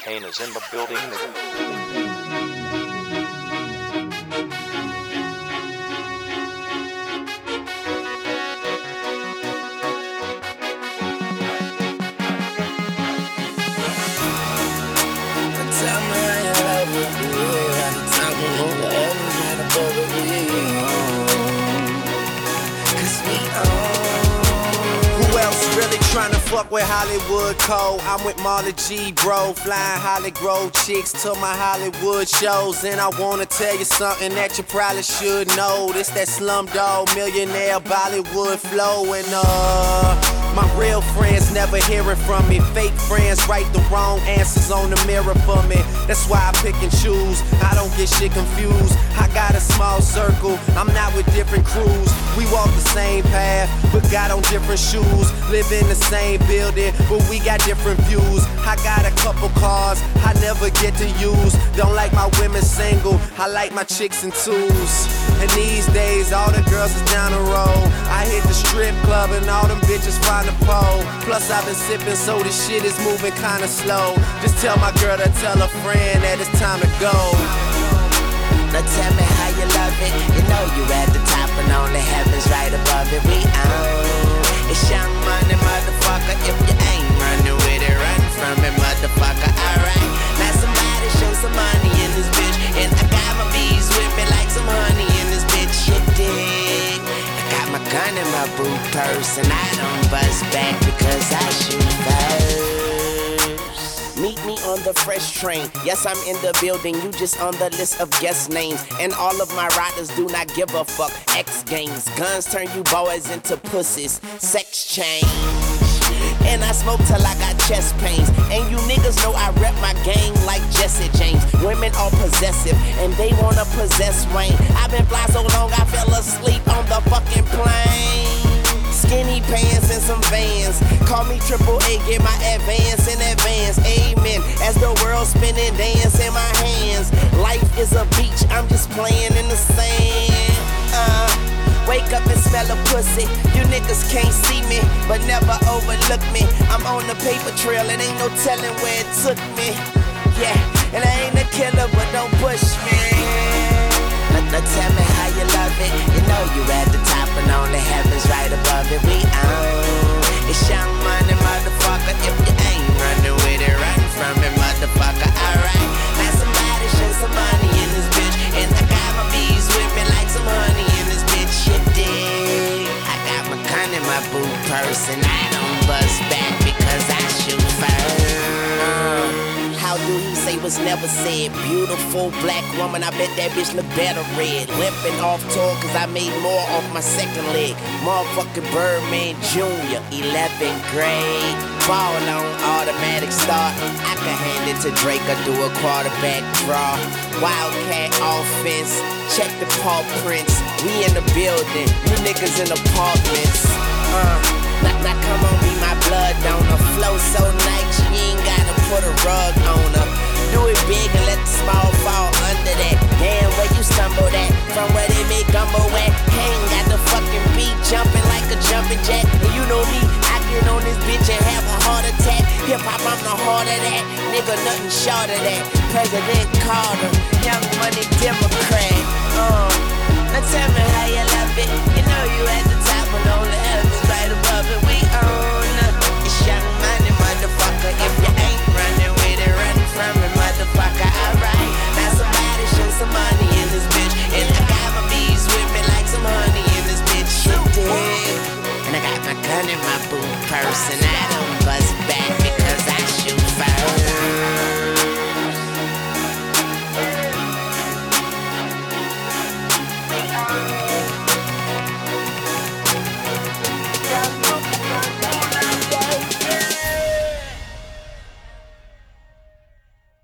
entertainers in the building. Tryna fuck with Hollywood Cole. I'm with Marley G, bro. Flying Holly Grove chicks to my Hollywood shows. And I wanna tell you something that you probably should know. This that Slumdog Millionaire Bollywood flow. And my real friends never hearing from me. Fake friends write the wrong answers on the mirror for me. That's why I pick and choose. I don't get shit confused. I got a small circle. I'm not with different crews. We walk the same path, but got on different shoes. Live in the same building, but we got different views. I got a couple cars I never get to use. Don't like my women single, I like my chicks in twos. And these days, all the girls is down the road. I hit the strip club and all them bitches find a pole. Plus I've been sipping, so this shit is moving kinda slow. Just tell my girl to tell a friend that it's time to go. Now tell me how you love it. You know you at the top and only heaven's right above it. We own. It's Young Money, motherfucker. If you ain't running with it, run from it, motherfucker. Alright. Now somebody show some money in this bitch. And I got my bees with me like some honey in this bitch. You dig? I got my gun in my boot purse and I don't bust back because I shoot first. Meet me on the fresh train. Yes, I'm in the building. You just on the list of guest names. And all of my riders do not give a fuck. X games. Guns turn you boys into pussies. Sex change. And I smoke till I got chest pains. And you niggas know I rep my gang like Jesse James. Women are possessive and they wanna possess Wayne. I've been fly so long I fell asleep on the fucking plane. Skinny pants and some Vans. Call me Triple A, get my advance in advance. Amen. As the world spinning, dance in my hands. Life is a beach, I'm just playing in the sand. Wake up and smell a pussy. You niggas can't see me, but never overlook me. I'm on the paper trail and ain't no telling where it took me. Yeah, and I ain't a killer, but don't push me. Now tell me how you love it. You know you at the top and only heaven's right above it. We own. It's Young Money, motherfucker. If you ain't running with it, run from it, motherfucker. Alright. Now somebody show some money in this bitch. And I got my bees with me like some honey in this bitch. You dig? I got my gun in my boot purse and I don't bust back because I shoot first. How do he say was never said? Beautiful black woman, I bet that bitch look better red. Limping off tour cause I made more off my second leg. Motherfucking Birdman Jr., 11th grade. Ball on automatic start. I can hand it to Drake or do a quarterback draw. Wildcat offense, check the paw prints. We in the building, you niggas in apartments. Now come on, be my blood donor. Flow so nice, you ain't gotta put a rug on her. Do it big and let the small fall under that. Damn, where you stumble at? From where they make gumbo at. Hang got the fucking beat jumping like a jumping jack. And you know me, I get on this bitch and have a heart attack. Hip hop, I'm the heart of that. Nigga, nothing short of that. President Carter, Young Money Democrat. Now tell me how you love it. You know you at the top and only heaven's right above it. We own. It's Young Money, motherfucker. If you